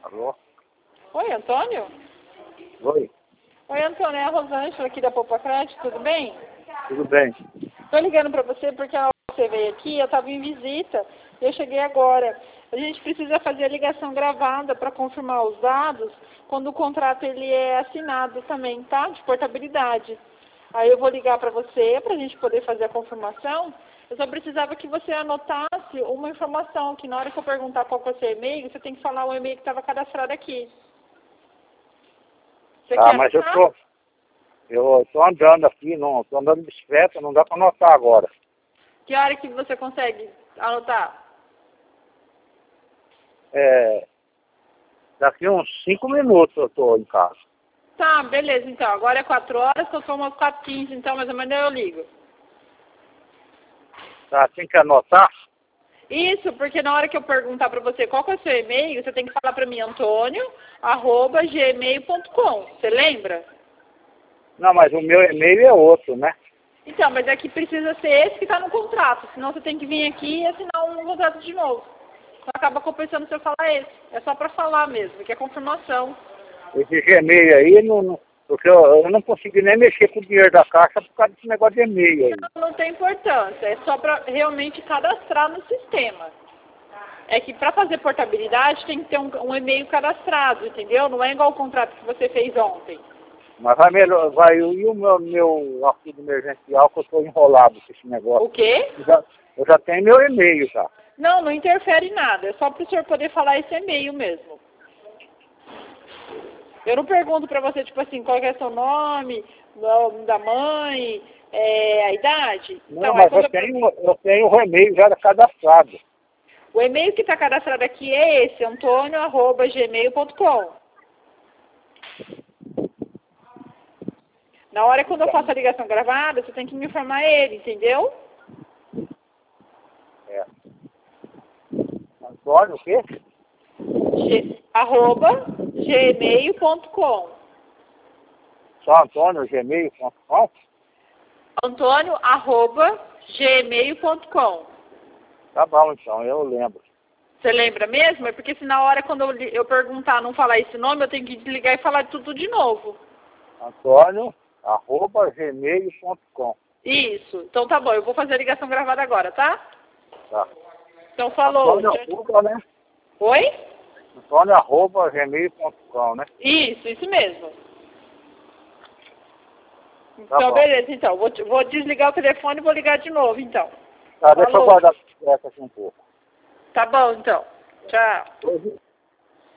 Alô? Oi, Antônio? Oi, Oi, Antônio, é a Rosângela aqui da Poupa Crédito, tudo bem? tudo bem? Estou ligando para você porque a hora que você veio aqui, eu estava em visita e eu cheguei agora. A gente precisa fazer a ligação gravada para confirmar os dados quando o contrato ele é assinado também, tá? De portabilidade. Aí eu vou ligar para você para a gente poder fazer a confirmação. Eu só precisava que você anotasse uma informação, que na hora que eu perguntar qual que é o seu e-mail, você tem que falar o e-mail que estava cadastrado aqui. Você Tá, quer mas eu anotar? tô andando aqui, não, tô andando de bicicleta, não dá pra anotar agora. Que hora que você consegue anotar? Daqui uns 5 minutos eu tô em casa. Tá, beleza, então. Agora é 4 horas, então são umas 4h15, então mais ou menos eu ligo. Tá, tem que anotar? Isso, porque na hora que eu perguntar pra você qual que é o seu e-mail, você tem que falar pra mim, antônio@gmail.com. Você lembra? Não, mas o meu e-mail é outro, né? Então, mas é que precisa ser esse que tá no contrato, senão você tem que vir aqui e assinar um contrato de novo. Então acaba compensando se eu falar esse. É só pra falar mesmo, que é confirmação. Esse Gmail aí, porque eu não consegui nem mexer com o dinheiro da caixa por causa desse negócio de e-mail aí. Não tem importância, é só para realmente cadastrar no sistema. É que para fazer portabilidade tem que ter um e-mail cadastrado, entendeu? Não é igual o contrato que você fez ontem. Mas vai melhor, e o meu auxílio emergencial que eu tô enrolado com esse negócio. O quê? Eu já tenho meu e-mail já. Não, não interfere em nada, é só para o senhor poder falar esse e-mail mesmo. Eu não pergunto para você, tipo assim, qual que é seu nome, o nome da mãe, a idade. Não, Então, mas eu tenho o e-mail já cadastrado. o e-mail que está cadastrado aqui é esse, antônio@gmail.com. Na hora quando eu faço a ligação gravada, você tem que me informar ele, entendeu? É. Antônio, o quê? @gmail.com. Só Antônio, gmail.com? Antônio@gmail.com. Tá bom, então, eu lembro. Você lembra mesmo? É porque se na hora quando eu perguntar, não falar esse nome, eu tenho que desligar e falar tudo de novo. Antônio@gmail.com. Isso. Então tá bom, eu vou fazer a ligação gravada agora, tá? Tá. Então falou. Antônio arroba, né? Oi? Antônio@gmail.com, né? Isso mesmo. Tá Então, bom. beleza, então. Vou desligar o telefone e vou ligar de novo, então. Tá, deixa eu Falou. guardar a bicicleta aqui um pouco. Tá bom, então. Tchau.